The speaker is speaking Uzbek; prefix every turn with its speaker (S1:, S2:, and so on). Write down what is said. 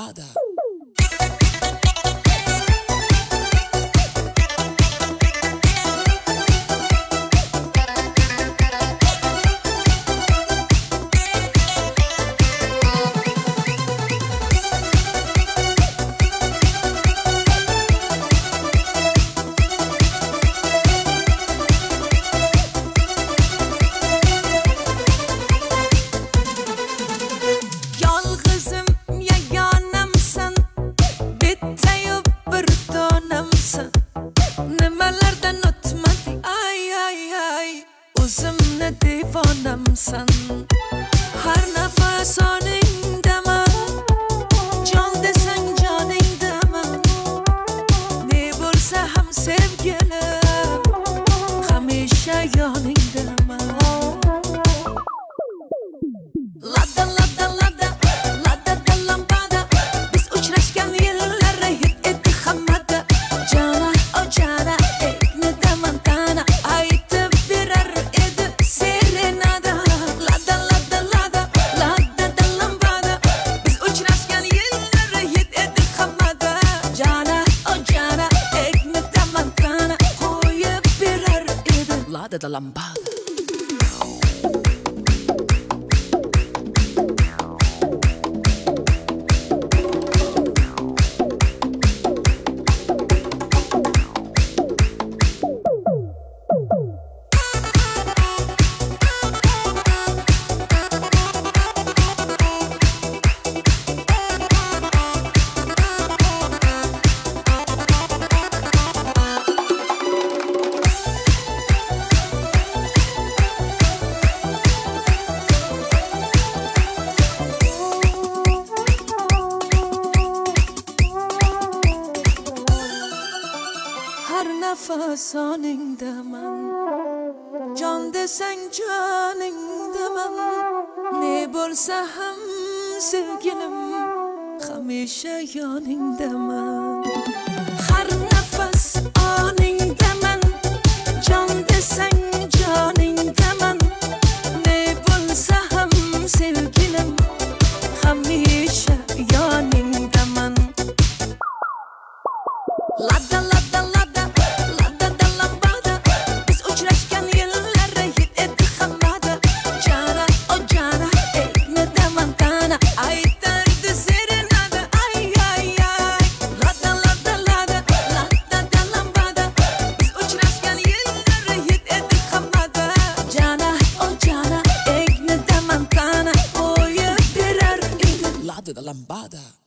S1: lambada.
S2: O'zimni devonamsan, har nafas oningdaman, jon desang joningdaman, ne bo'lsa ham sevgilim, hamisha yoningdaman. Lada lada lada lada da lambada, biz uchrashgan yillar hit etdi hammada. Jana o jana ekni damantana aytib berar edi serenada. Lada lada lada lada da lambada, biz uchrashgan yillar hit etdi hammada. Jana o jana ekni damantana qo'yib berar edi lada da lambada. Har nafas oningdaman, jon desang joningdaman, ne bo'lsa ham sevgilim, hamisha yoningdaman. Har nafas oningdaman, jon desang joningdaman, ne bo'lsa ham sevgilim, hamisha yoningdaman. Lada lada lada lada da lambada, biz uchrashgan yillar hit etdi hammada. Jana o jana ekni damantana aytardi serenada. Ay ay ay. Lada lada lada lada da lambada, biz uchrashgan yillar hit etdi hammada. Jana o jana ekni damantana qo'yib berar edi
S1: Lada da lambada.